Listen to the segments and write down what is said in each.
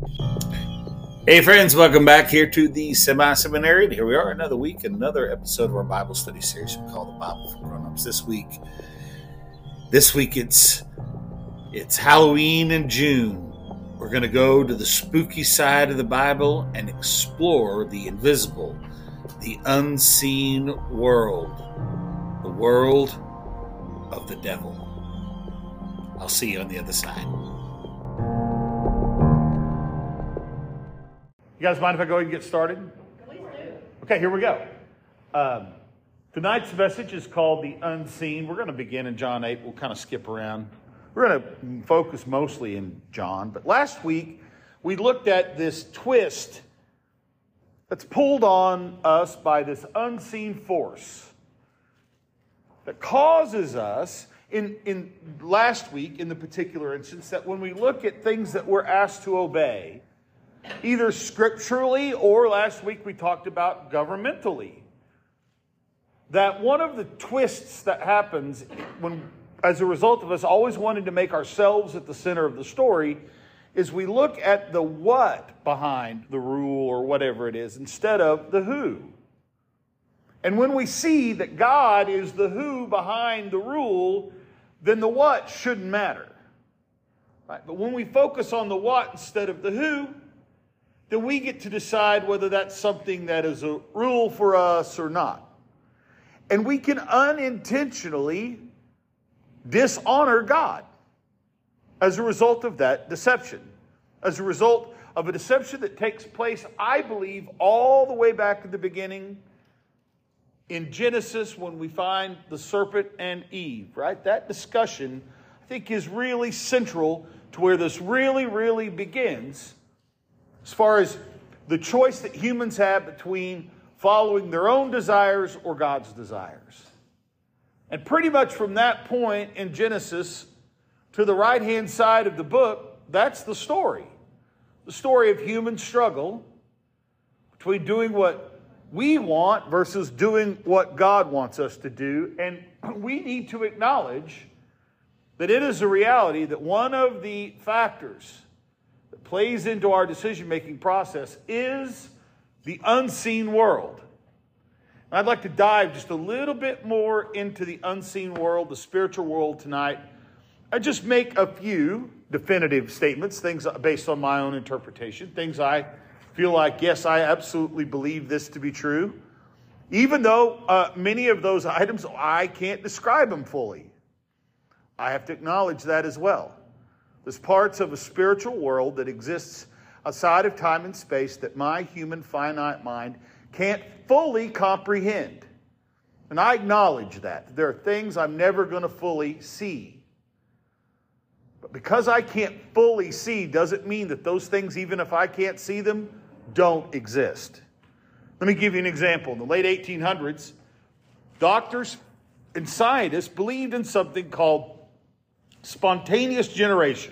Hey friends, welcome back here to the Semi-Seminary. Here we are, another week, another episode of our Bible study series we call the Bible for Grown-Ups. This week it's Halloween in June. We're going to go to the spooky side of the Bible and explore the invisible, the unseen world, the world of the devil. I'll see you on the other side. You guys mind if I go ahead and get started? Please do. Okay, here we go. Tonight's message is called The Unseen. We're going to begin in John 8. We'll kind of skip around. We're going to focus mostly in John. But last week, we looked at this twist that's pulled on us by this unseen force that causes us, in last week, in the particular instance, that when we look at things that we're asked to obey, either scripturally or last week we talked about governmentally, that one of the twists that happens as a result of us always wanting to make ourselves at the center of the story is we look at the what behind the rule or whatever it is instead of the who. And when we see that God is the who behind the rule, then the what shouldn't matter. Right? But when we focus on the what instead of the who, then we get to decide whether that's something that is a rule for us or not. And we can unintentionally dishonor God as a result of that deception. As a result of a deception that takes place, I believe, all the way back at the beginning in Genesis when we find the serpent and Eve, right? That discussion, I think, is really central to where this really begins, as far as the choice that humans have between following their own desires or God's desires. And pretty much from that point in Genesis to the right-hand side of the book, that's the story. The story of human struggle between doing what we want versus doing what God wants us to do. And we need to acknowledge that it is a reality that one of the factors that plays into our decision-making process is the unseen world. And I'd like to dive just a little bit more into the unseen world, the spiritual world tonight. I just make a few definitive statements, things based on my own interpretation, things I feel like, yes, I absolutely believe this to be true, even though many of those items, I can't describe them fully. I have to acknowledge that as well. There's parts of a spiritual world that exists outside of time and space that my human finite mind can't fully comprehend. And I acknowledge that. There are things I'm never going to fully see. But because I can't fully see doesn't mean that those things, even if I can't see them, don't exist. Let me give you an example. In the late 1800s, doctors and scientists believed in something called spontaneous generation.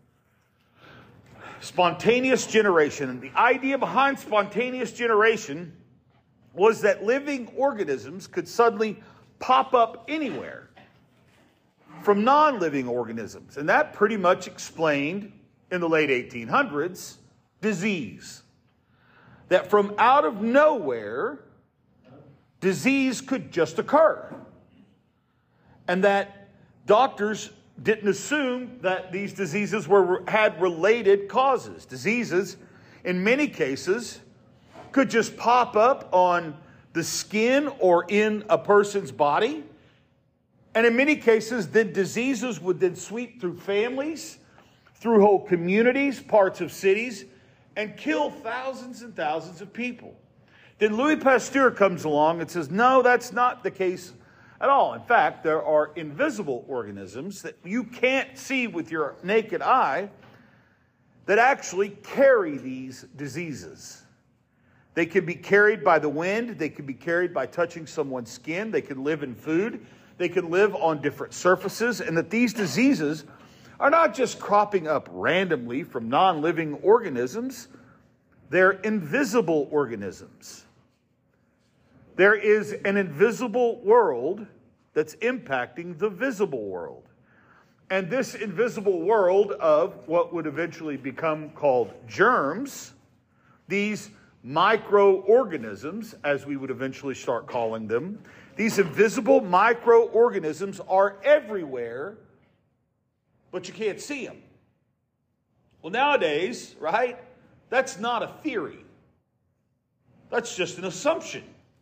Spontaneous generation. And the idea behind spontaneous generation was that living organisms could suddenly pop up anywhere from non-living organisms. And that pretty much explained, in the late 1800s, disease. That from out of nowhere, disease could just occur. And that doctors didn't assume that these diseases had related causes. Diseases, in many cases, could just pop up on the skin or in a person's body. And in many cases, then diseases would then sweep through families, through whole communities, parts of cities, and kill thousands and thousands of people. Then Louis Pasteur comes along and says, no, that's not the case at all. In fact, there are invisible organisms that you can't see with your naked eye that actually carry these diseases. They can be carried by the wind. They can be carried by touching someone's skin. They can live in food. They can live on different surfaces. And that these diseases are not just cropping up randomly from non-living organisms. They're invisible organisms. There is an invisible world that's impacting the visible world. And this invisible world of what would eventually become called germs, these microorganisms, as we would eventually start calling them, these invisible microorganisms are everywhere, but you can't see them. Well, nowadays, right, that's not a theory. That's just an assumption.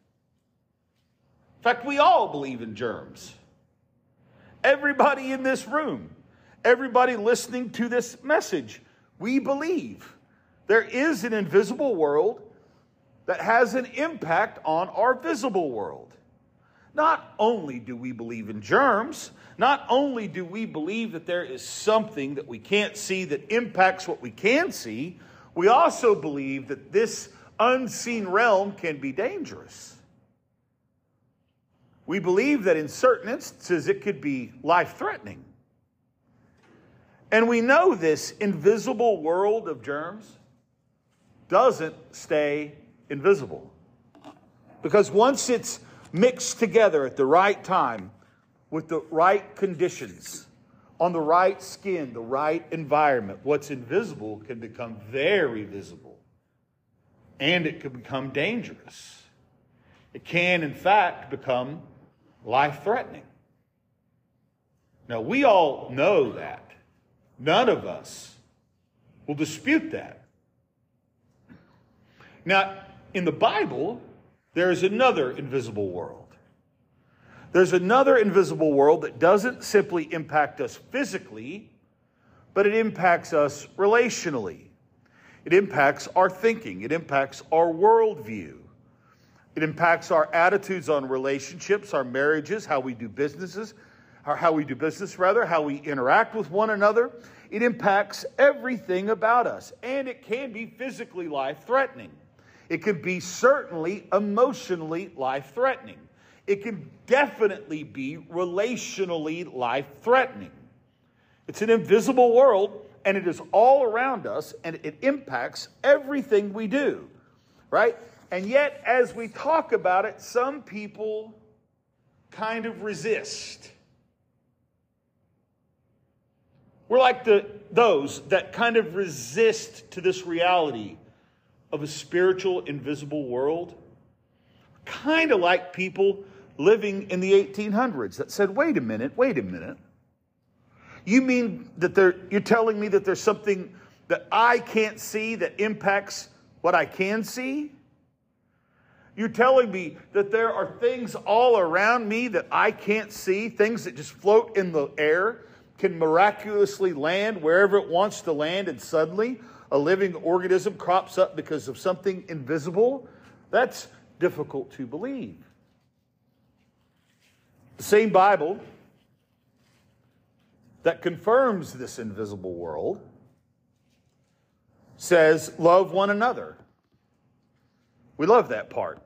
In fact, we all believe in germs. Everybody in this room, everybody listening to this message, we believe there is an invisible world that has an impact on our visible world. Not only do we believe in germs, not only do we believe that there is something that we can't see that impacts what we can see, we also believe that this unseen realm can be dangerous. We believe that in certain instances it could be life-threatening. And we know this invisible world of germs doesn't stay invisible. Because once it's mixed together at the right time, with the right conditions, on the right skin, the right environment, what's invisible can become very visible. And it can become dangerous. It can, in fact, become life-threatening. Now, we all know that. None of us will dispute that. Now, in the Bible, there is another invisible world. There's another invisible world that doesn't simply impact us physically, but it impacts us relationally. It impacts our thinking. It impacts our worldview. It impacts our attitudes on relationships, our marriages, how we do business, how we interact with one another. It impacts everything about us, and it can be physically life-threatening. It can be certainly emotionally life-threatening. It can definitely be relationally life-threatening. It's an invisible world, and it is all around us, and it impacts everything we do, right? And yet, as we talk about it, some people kind of resist. We're like those that kind of resist to this reality of a spiritual, invisible world. Kind of like people living in the 1800s that said, wait a minute. You mean that you're telling me that there's something that I can't see that impacts what I can see? You're telling me that there are things all around me that I can't see, things that just float in the air, can miraculously land wherever it wants to land, and suddenly a living organism crops up because of something invisible? That's difficult to believe. The same Bible that confirms this invisible world says, love one another. We love that part.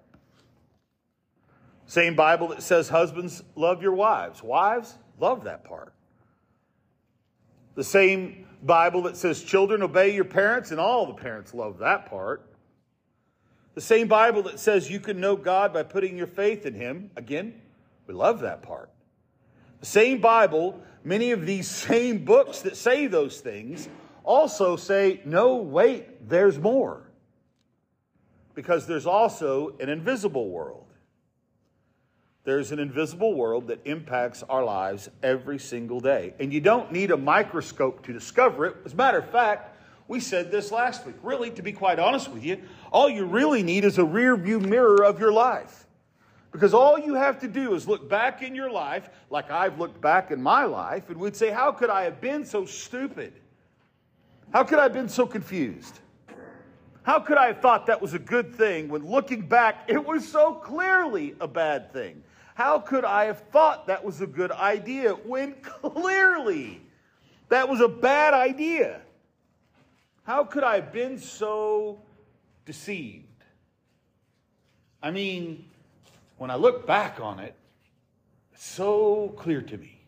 Same Bible that says, husbands, love your wives. Wives, love that part. The same Bible that says, children, obey your parents, and all the parents love that part. The same Bible that says you can know God by putting your faith in Him. Again, we love that part. The same Bible, many of these same books that say those things also say, no, wait, there's more. Because there's also an invisible world. There's an invisible world that impacts our lives every single day. And you don't need a microscope to discover it. As a matter of fact, we said this last week. Really, to be quite honest with you, all you really need is a rear view mirror of your life. Because all you have to do is look back in your life, like I've looked back in my life, and we'd say, how could I have been so stupid? How could I have been so confused? How could I have thought that was a good thing when looking back, it was so clearly a bad thing? How could I have thought that was a good idea when clearly that was a bad idea? How could I have been so deceived? I mean, when I look back on it, it's so clear to me.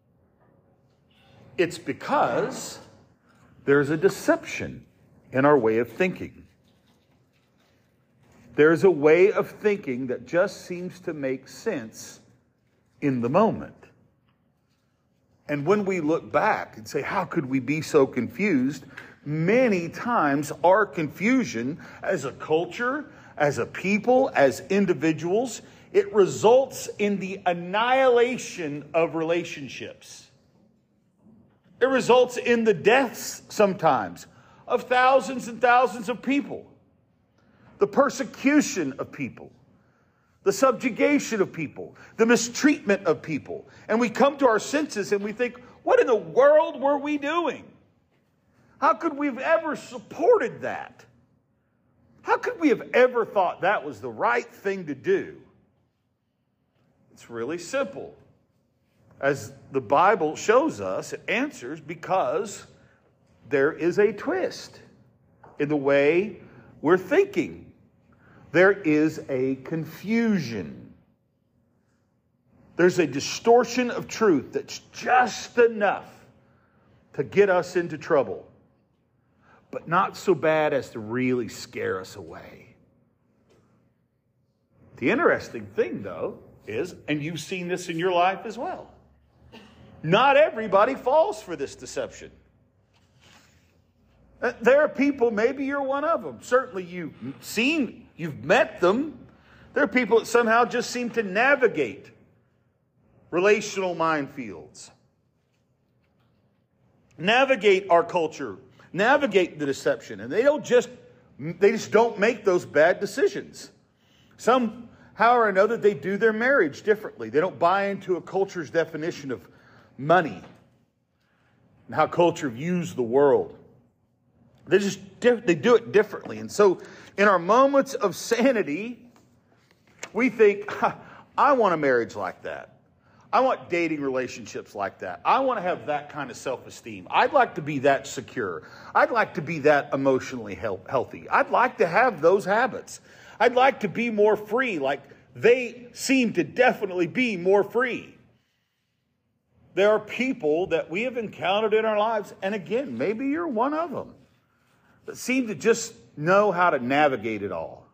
It's because there's a deception in our way of thinking. There's a way of thinking that just seems to make sense in the moment. And when we look back and say, how could we be so confused? Many times our confusion as a culture, as a people, as individuals, it results in the annihilation of relationships. It results in the deaths sometimes of thousands and thousands of people, the persecution of people, the subjugation of people, the mistreatment of people. And we come to our senses and we think, what in the world were we doing? How could we have ever supported that? How could we have ever thought that was the right thing to do? It's really simple. As the Bible shows us, it answers because there is a twist in the way we're thinking. There is a confusion. There's a distortion of truth that's just enough to get us into trouble, but not so bad as to really scare us away. The interesting thing, though, is, and you've seen this in your life as well, not everybody falls for this deception. There are people, maybe you're one of them. Certainly you've met them. There are people that somehow just seem to navigate relational minefields, navigate our culture, navigate the deception, and they just don't make those bad decisions. Somehow or another, they do their marriage differently. They don't buy into a culture's definition of money and how culture views the world. They do it differently. And so in our moments of sanity, we think, I want a marriage like that. I want dating relationships like that. I want to have that kind of self-esteem. I'd like to be that secure. I'd like to be that emotionally healthy. I'd like to have those habits. I'd like to be more free, like they seem to definitely be more free. There are people that we have encountered in our lives, and again, maybe you're one of them, that seem to just know how to navigate it all.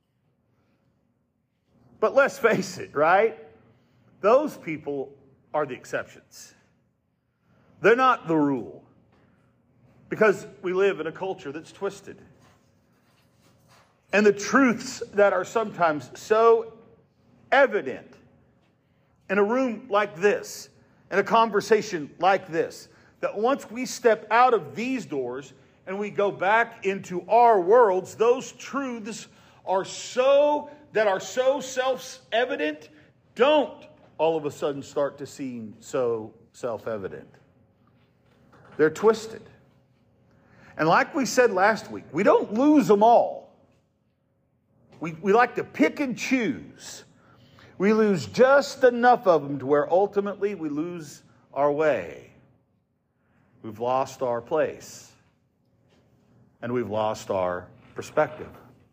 But let's face it, right? Those people are the exceptions. They're not the rule. Because we live in a culture that's twisted. And the truths that are sometimes so evident in a room like this, in a conversation like this, that once we step out of these doors and we go back into our worlds, those truths are so self-evident, don't all of a sudden start to seem so self-evident. They're twisted. And like we said last week, we don't lose them all. We like to pick and choose. We lose just enough of them to where ultimately we lose our way. We've lost our place. And we've lost our perspective.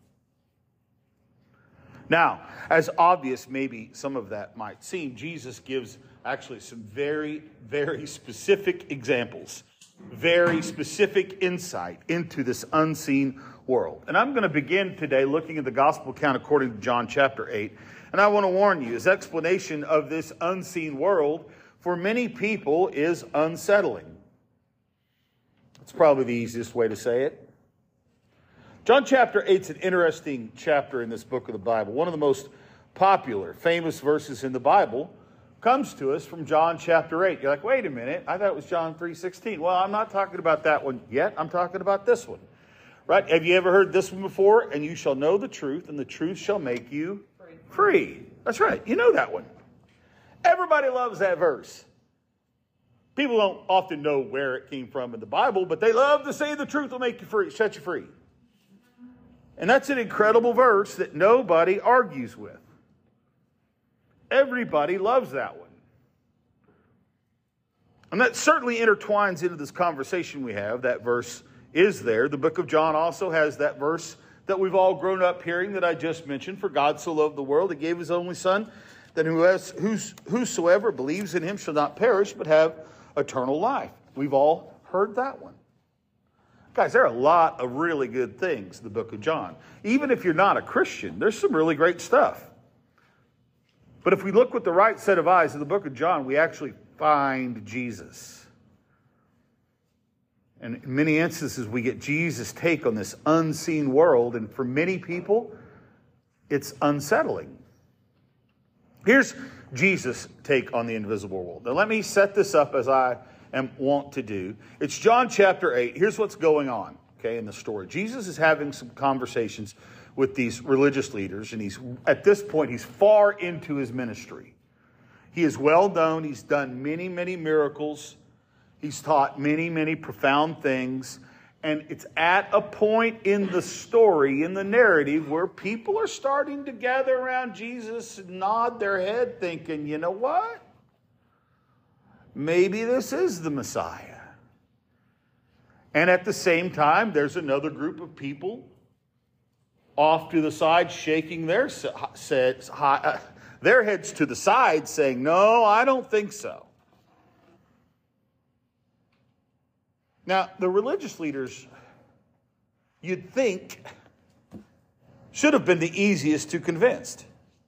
Now, as obvious maybe some of that might seem, Jesus gives actually some very, very specific examples, very specific insight into this unseen world. And I'm going to begin today looking at the gospel account according to John chapter 8. And I want to warn you, his explanation of this unseen world for many people is unsettling. It's probably the easiest way to say it. John chapter 8 is an interesting chapter in this book of the Bible. One of the most popular, famous verses in the Bible comes to us from John chapter 8. You're like, wait a minute, I thought it was John 3:16. Well, I'm not talking about that one yet. I'm talking about this one. Right? Have you ever heard this one before? And you shall know the truth, and the truth shall make you free. That's right. You know that one. Everybody loves that verse. People don't often know where it came from in the Bible, but they love to say the truth will make you free, set you free. And that's an incredible verse that nobody argues with. Everybody loves that one. And that certainly intertwines into this conversation we have. That verse is there. The book of John also has that verse that we've all grown up hearing that I just mentioned. For God so loved the world, he gave his only son, that whosoever believes in him shall not perish, but have eternal life. We've all heard that one. Guys, there are a lot of really good things in the book of John. Even if you're not a Christian, there's some really great stuff. But if we look with the right set of eyes in the book of John, we actually find Jesus. And in many instances, we get Jesus' take on this unseen world, and for many people, it's unsettling. Here's Jesus' take on the invisible world. Now, let me set this up as I am wont to do. It's John chapter 8. Here's what's going on, okay, in the story. Jesus is having some conversations with these religious leaders, and at this point, he's far into his ministry. He is well known. He's done many, many miracles. He's taught many, many profound things. And it's at a point in the story, in the narrative, where people are starting to gather around Jesus and nod their head thinking, you know what? Maybe this is the Messiah. And at the same time, there's another group of people off to the side shaking their heads to the side saying, no, I don't think so. Now, the religious leaders, you'd think, should have been the easiest to convince.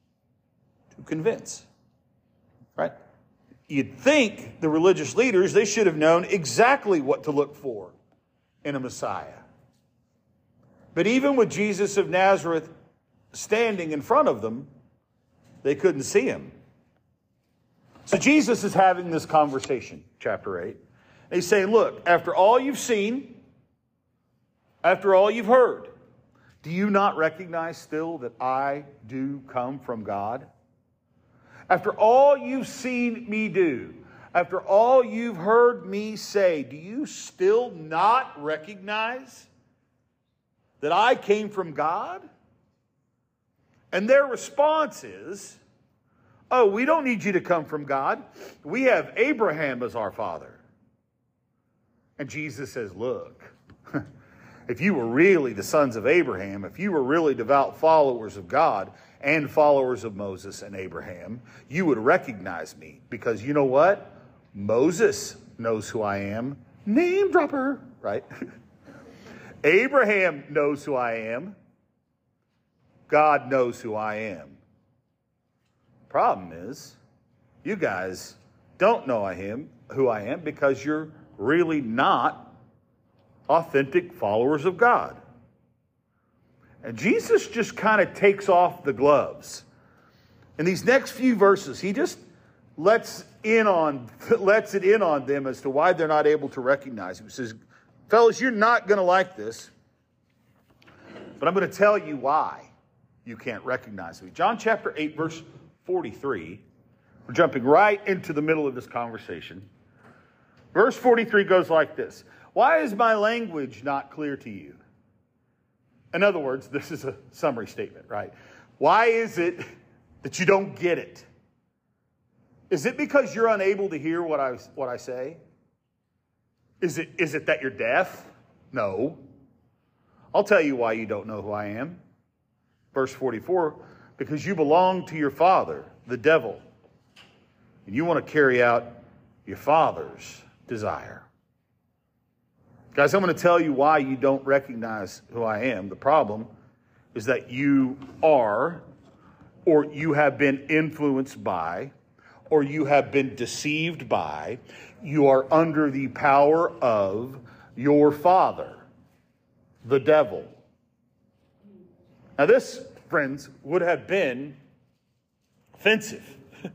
Right? You'd think the religious leaders, they should have known exactly what to look for in a Messiah. But even with Jesus of Nazareth standing in front of them, they couldn't see him. So Jesus is having this conversation, chapter 8. And he's saying, look, after all you've seen, after all you've heard, do you not recognize still that I do come from God? After all you've seen me do, after all you've heard me say, do you still not recognize that I came from God? And their response is, oh, we don't need you to come from God. We have Abraham as our father. And Jesus says, look, if you were really the sons of Abraham, if you were really devout followers of God and followers of Moses and Abraham, you would recognize me. Because you know what? Moses knows who I am. Name dropper, right? Abraham knows who I am. God knows who I am. Problem is, you guys don't know who I am because you're really not authentic followers of God. And Jesus just kind of takes off the gloves. In these next few verses, he just lets it in on them as to why they're not able to recognize him. He says, fellas, you're not going to like this, but I'm going to tell you why you can't recognize me. John chapter 8, verse 43. We're jumping right into the middle of this conversation. Verse 43 goes like this. Why is my language not clear to you? In other words, this is a summary statement, right? Why is it that you don't get it? Is it because you're unable to hear what I say? Is it that you're deaf? No. I'll tell you why you don't know who I am. Verse 44, because you belong to your father, the devil, and you want to carry out your father's desire. Guys, I'm going to tell you why you don't recognize who I am. The problem is that you are, or you have been influenced by, or you have been deceived by, you are under the power of your father, the devil. Now this, friends, would have been offensive.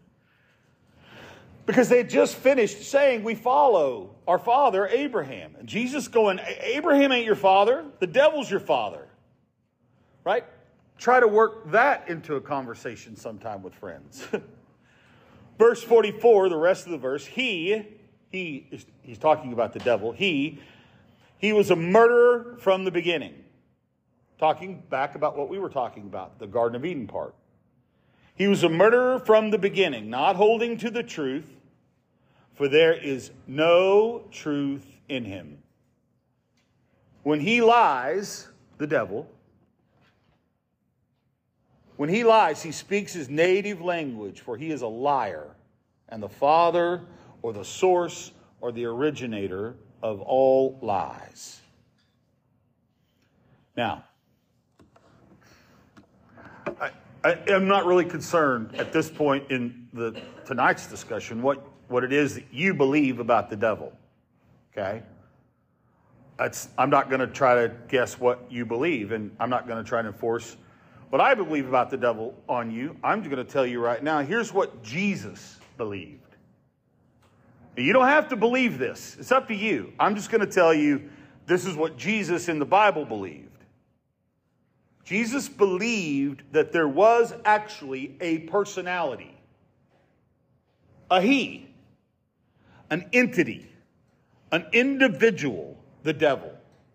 Because they had just finished saying, we follow our father, Abraham. And Jesus going, Abraham ain't your father. The devil's your father. Right? Try to work that into a conversation sometime with friends. Verse 44, the rest of the verse, he's talking about the devil. He was a murderer from the beginning. Talking back about what we were talking about, the Garden of Eden part. He was a murderer from the beginning, not holding to the truth, for there is no truth in him. When he lies, the devil, when he lies, he speaks his native language, for he is a liar, and the father or the source or the originator of all lies. Now, I'm not really concerned at this point in tonight's discussion what what it is that you believe about the devil. Okay? I'm not going to try to guess what you believe, and I'm not going to try to enforce what I believe about the devil on you. I'm going to tell you right now, here's what Jesus believed. You don't have to believe this. It's up to you. I'm just going to tell you this is what Jesus in the Bible believed. Jesus believed that there was actually a personality, a he, an entity, an individual, the devil.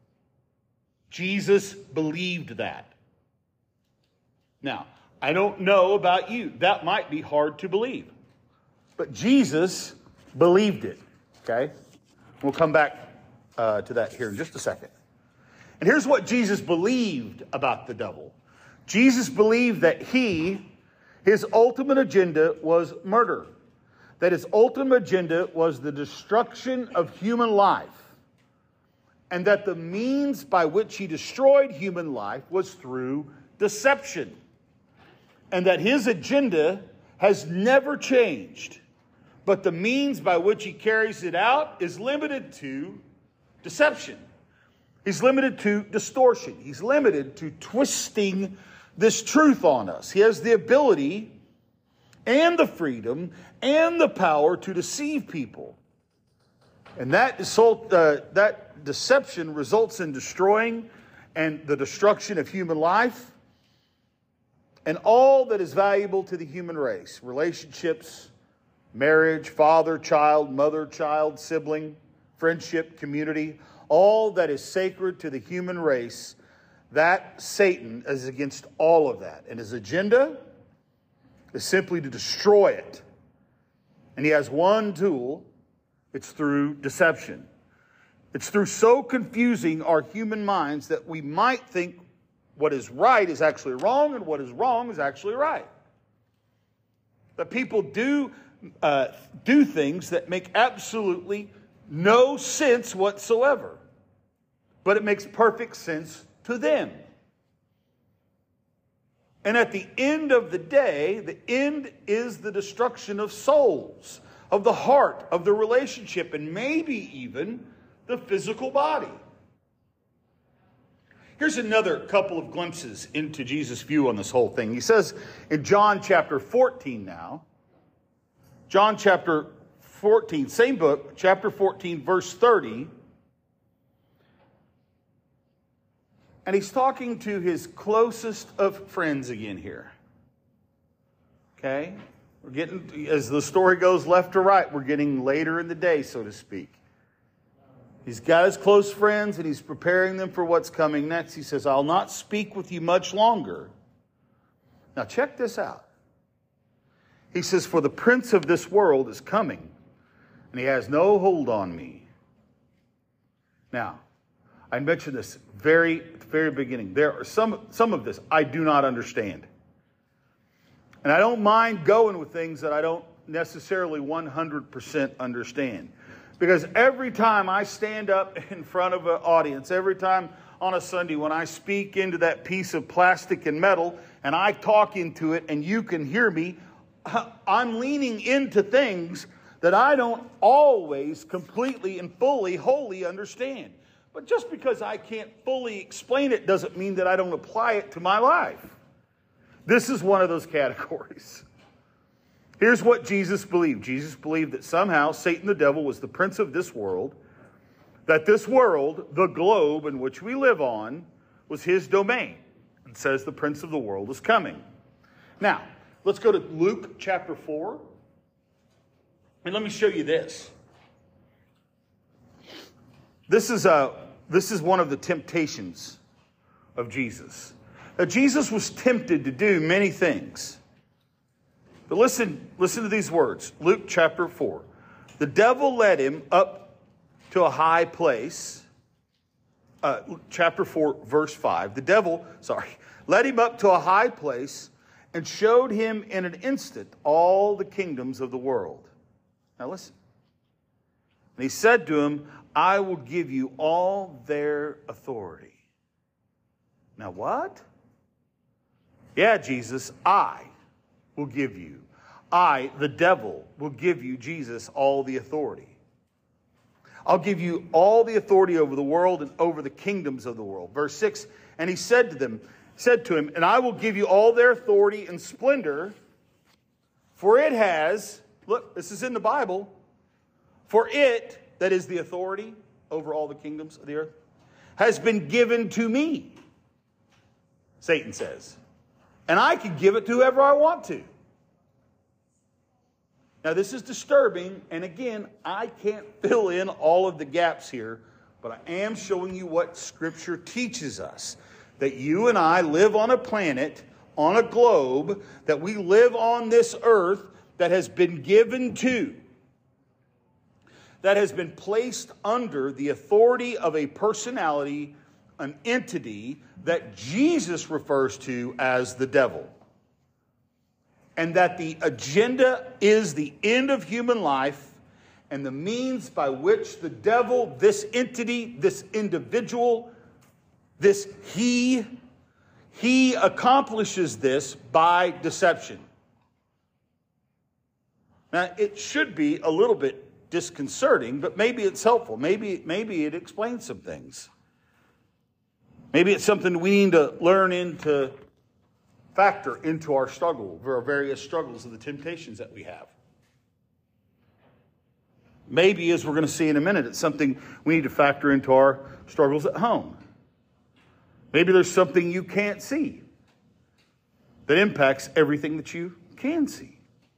Jesus believed that. Now, I don't know about you. That might be hard to believe. But Jesus believed it. Okay? We'll come back to that here in just a second. And here's what Jesus believed about the devil. Jesus believed that his ultimate agenda was murder. That his ultimate agenda was the destruction of human life. And that the means by which he destroyed human life was through deception. And that his agenda has never changed. But the means by which he carries it out is limited to deception. He's limited to distortion. He's limited to twisting this truth on us. He has the ability and the freedom and the power to deceive people. And that deception results in destroying and the destruction of human life and all that is valuable to the human race. Relationships, marriage, father, child, mother, child, sibling, friendship, community, all that is sacred to the human race, that Satan is against all of that. And his agenda is simply to destroy it. And he has one tool. It's through deception. It's through so confusing our human minds that we might think what is right is actually wrong and what is wrong is actually right. That people do things that make absolutely no sense whatsoever. But it makes perfect sense to them. And at the end of the day, the end is the destruction of souls, of the heart, of the relationship, and maybe even the physical body. Here's another couple of glimpses into Jesus' view on this whole thing. He says in John chapter 14 now, John chapter 14, same book, chapter 14, verse 30. And he's talking to his closest of friends again here. Okay? We're getting, as the story goes left to right, we're getting later in the day, so to speak. He's got his close friends and he's preparing them for what's coming next. He says, I'll not speak with you much longer. Now check this out. He says, for the prince of this world is coming, and he has no hold on me. Now, I mentioned this at the very beginning. There are some of this I do not understand. And I don't mind going with things that I don't necessarily 100% understand. Because every time I stand up in front of an audience, every time on a Sunday when I speak into that piece of plastic and metal and I talk into it and you can hear me, I'm leaning into things that I don't always completely and fully, wholly understand. But just because I can't fully explain it doesn't mean that I don't apply it to my life. This is one of those categories. Here's what Jesus believed. Jesus believed that somehow Satan the devil was the prince of this world, that this world, the globe in which we live on, was his domain. It says the prince of the world is coming. Now, let's go to Luke chapter 4. And let me show you this. This is one of the temptations of Jesus. Now, Jesus was tempted to do many things. But listen to these words. Luke chapter 4. The devil led him up to a high place. Chapter 4, verse 5. The devil, led him up to a high place and showed him in an instant all the kingdoms of the world. Now listen. And he said to him, I will give you all their authority. Now what? Yeah, Jesus, I will give you. I, the devil, will give you, Jesus, all the authority. I'll give you all the authority over the world and over the kingdoms of the world. Verse 6, and he said to him, and I will give you all their authority and splendor, for it has, look, this is in the Bible, for it, that is the authority over all the kingdoms of the earth, has been given to me, Satan says. And I can give it to whoever I want to. Now, this is disturbing, and again, I can't fill in all of the gaps here, but I am showing you what Scripture teaches us. That you and I live on a planet, on a globe, that we live on this earth that has been given to, that has been placed under the authority of a personality, an entity that Jesus refers to as the devil. And that the agenda is the end of human life and the means by which the devil, this entity, this individual, this he accomplishes this by deception. Now, it should be a little bit disconcerting, but maybe it's helpful. Maybe it explains some things. Maybe it's something we need to learn into, factor into our struggle, our various struggles and the temptations that we have. Maybe, as we're going to see in a minute, it's something we need to factor into our struggles at home. Maybe there's something you can't see that impacts everything that you can see.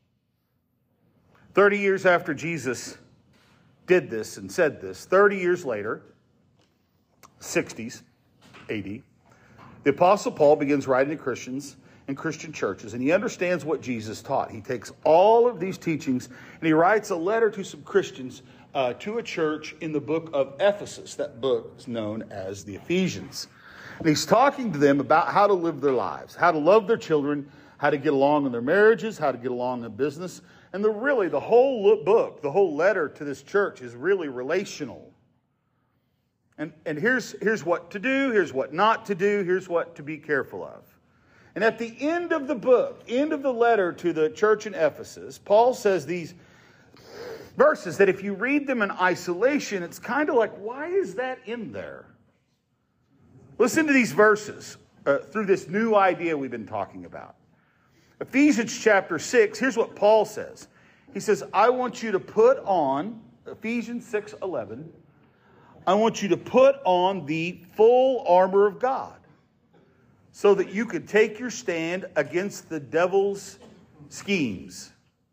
30 years after Jesus did this and said this, 30 years later, 60s AD, the Apostle Paul begins writing to Christians and Christian churches, and he understands what Jesus taught. He takes all of these teachings and he writes a letter to some Christians, to a church in the book of Ephesus. That book is known as the Ephesians. And he's talking to them about how to live their lives, how to love their children, how to get along in their marriages, how to get along in business. And the whole book, the whole letter to this church is really relational. And here's what to do, here's what not to do, here's what to be careful of. And at the end of the book, end of the letter to the church in Ephesus, Paul says these verses that if you read them in isolation, it's kind of like, why is that in there? Listen to these verses through this new idea we've been talking about. Ephesians chapter 6, here's what Paul says. He says, I want you to put on, Ephesians 6:11, I want you to put on the full armor of God so that you could take your stand against the devil's schemes.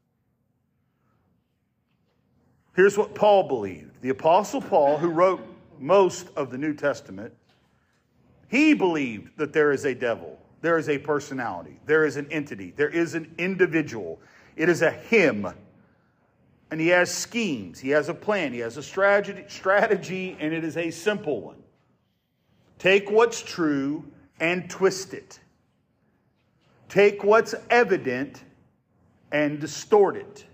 Here's what Paul believed. The Apostle Paul, who wrote most of the New Testament, he believed that there is a devil, there is a personality, there is an entity, there is an individual. It is a him. And he has schemes, he has a plan, he has a strategy, and it is a simple one. Take what's true and twist it. Take what's evident and distort it.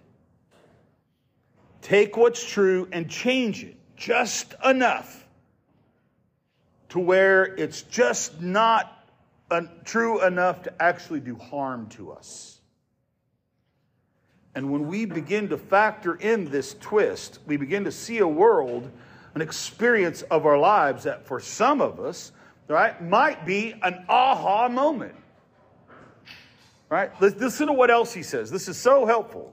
Take what's true and change it just enough to where it's just not true enough to actually do harm to us. And when we begin to factor in this twist, we begin to see a world, an experience of our lives that for some of us, right, might be an aha moment. Right? Listen to what else he says. This is so helpful.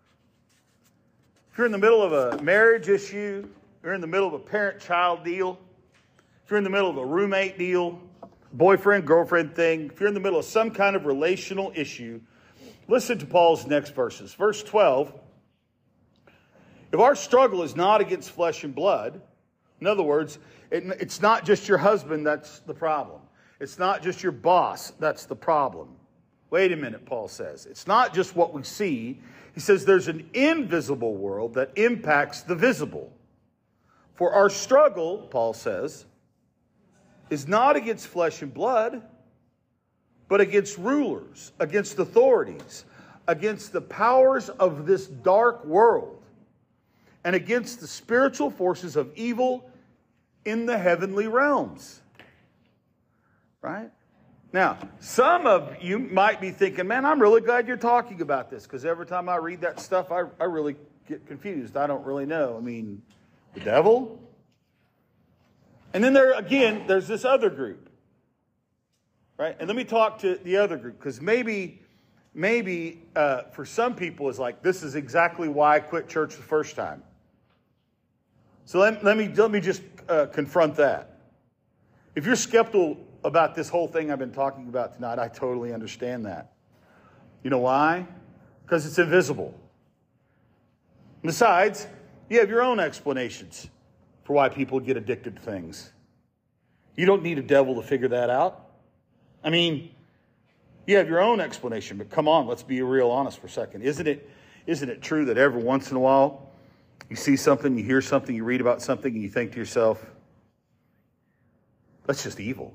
If you're in the middle of a marriage issue, you're in the middle of a parent-child deal, if you're in the middle of a roommate deal, boyfriend-girlfriend thing, if you're in the middle of some kind of relational issue, listen to Paul's next verses. Verse 12, if our struggle is not against flesh and blood, in other words, it's not just your husband that's the problem. It's not just your boss that's the problem. Wait a minute, Paul says. It's not just what we see. He says there's an invisible world that impacts the visible. For our struggle, Paul says, is not against flesh and blood, but against rulers, against authorities, against the powers of this dark world, and against the spiritual forces of evil in the heavenly realms. Right? Now, some of you might be thinking, man, I'm really glad you're talking about this, because every time I read that stuff, I really get confused. I don't really know. I mean, the devil? And then there's this other group. Right? And let me talk to the other group, because maybe for some people it's like, this is exactly why I quit church the first time. So let me just confront that. If you're skeptical about this whole thing I've been talking about tonight, I totally understand that. You know why? Because it's invisible. Besides, you have your own explanations for why people get addicted to things. You don't need a devil to figure that out. I mean, you have your own explanation, but come on, let's be real honest for a second. Isn't it true that every once in a while you see something, you hear something, you read about something, and you think to yourself, that's just evil?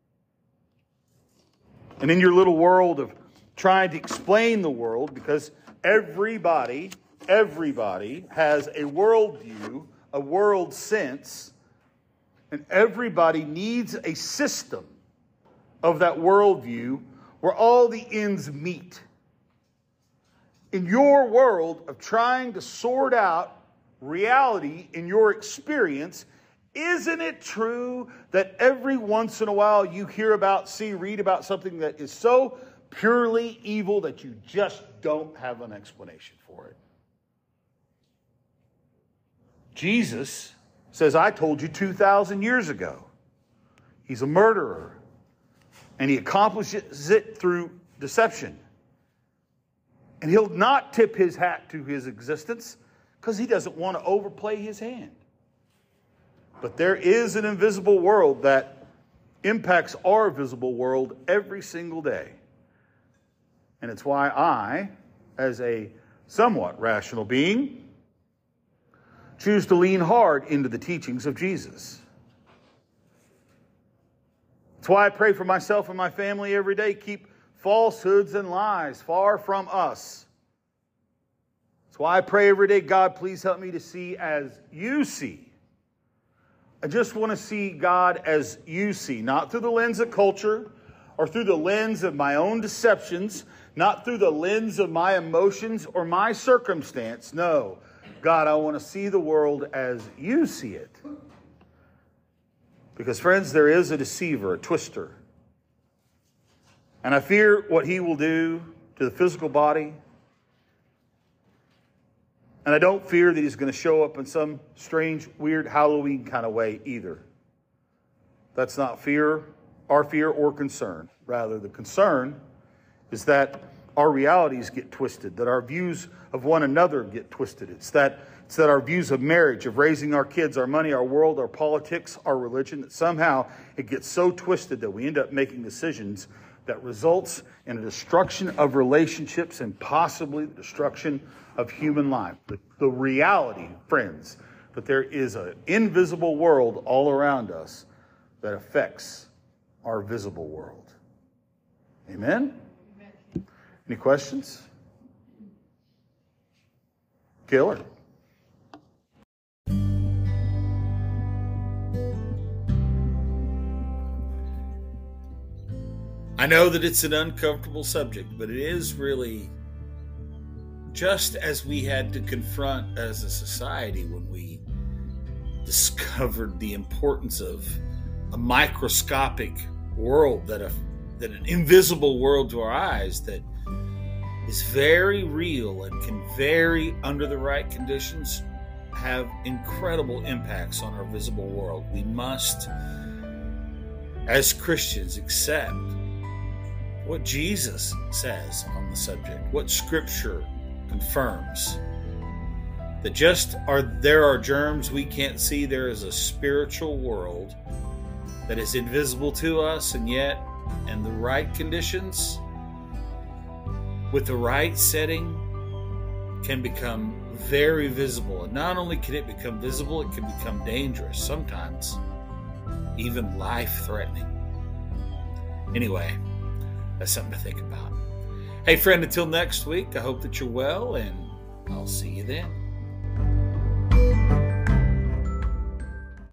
And in your little world of trying to explain the world, because everybody has a worldview, a world sense, and everybody needs a system of that worldview where all the ends meet. In your world of trying to sort out reality in your experience, isn't it true that every once in a while you read about something that is so purely evil that you just don't have an explanation for it? Jesus says, I told you 2,000 years ago. He's a murderer. And he accomplishes it through deception. And he'll not tip his hat to his existence because he doesn't want to overplay his hand. But there is an invisible world that impacts our visible world every single day. And it's why I, as a somewhat rational being, choose to lean hard into the teachings of Jesus. That's why I pray for myself and my family every day. Keep falsehoods and lies far from us. That's why I pray every day, God, please help me to see as you see. I just want to see God as you see, not through the lens of culture or through the lens of my own deceptions, not through the lens of my emotions or my circumstance. No, God, I want to see the world as you see it. Because, friends, there is a deceiver, a twister. And I fear what he will do to the physical body. And I don't fear that he's going to show up in some strange, weird Halloween kind of way either. That's not our fear or concern. Rather, the concern is that our realities get twisted, that our views of one another get twisted. It's that our views of marriage, of raising our kids, our money, our world, our politics, our religion, that somehow it gets so twisted that we end up making decisions that results in a destruction of relationships and possibly the destruction of human life. The reality, friends, that there is an invisible world all around us that affects our visible world. Amen? Any questions? Killer. I know that it's an uncomfortable subject, but it is really just as we had to confront as a society when we discovered the importance of a microscopic world, that an invisible world to our eyes that is very real and can very, under the right conditions, have incredible impacts on our visible world. We must, as Christians, accept what Jesus says on the subject, what Scripture confirms. That there are germs we can't see. There is a spiritual world that is invisible to us, and yet, in the right conditions, with the right setting, can become very visible. And not only can it become visible, it can become dangerous, sometimes even life-threatening. Anyway, that's something to think about. Hey, friend, until next week, I hope that you're well, and I'll see you then.